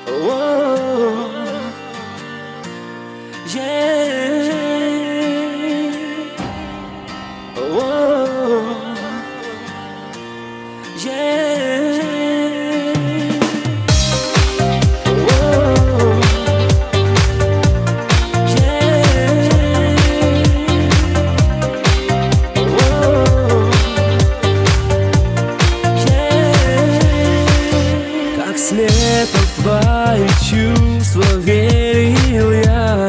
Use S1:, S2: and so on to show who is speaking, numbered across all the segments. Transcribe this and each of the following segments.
S1: Oh, yeah. Oh, yeah. Oh, yeah. Oh, yeah. Как слепо в твои чувства верил я.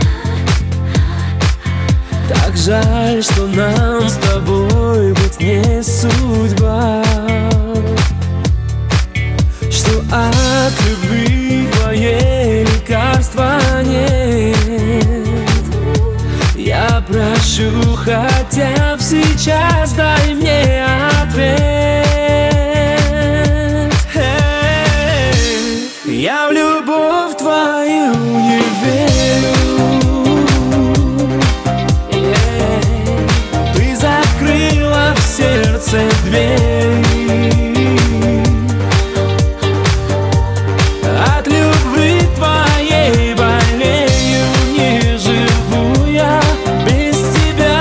S1: Так жаль, что нам с тобой быть не судьба, что от любви твоей лекарства нет. Я прошу, хотя бы сейчас дай мне ответ. Я в любовь твою не верю. Ты закрыла в сердце дверь. От любви твоей болею, не живу я без тебя,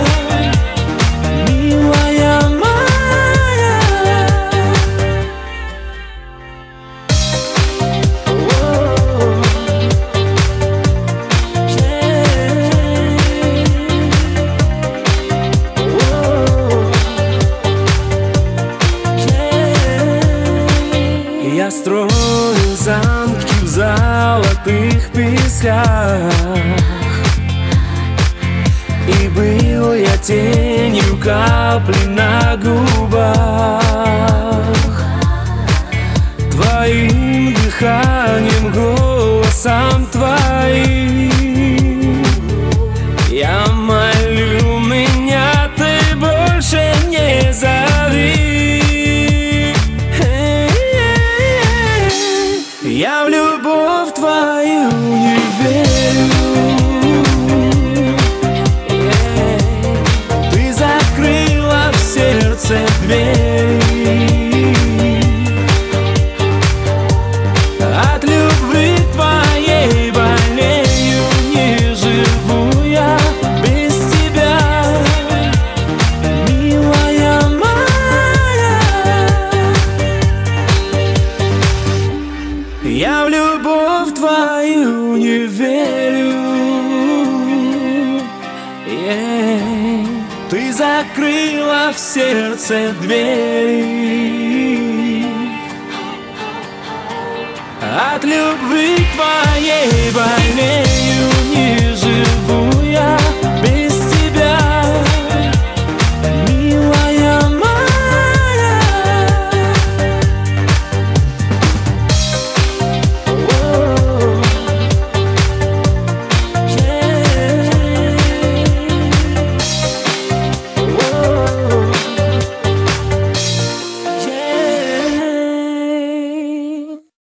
S1: милая моя. Я строю замки в золотых песках, и был я тенью капли на губах. Твоим дыханием, голосом твоим я молю, меня ты больше не зови. Я в любовь твою не верю. Ты закрыла в сердце дверь. От любви твоей болею, не живу я без тебя, милая моя. Я в любовь твою не верю. Ты закрыла в сердце дверь. От любви твоей болею, не живу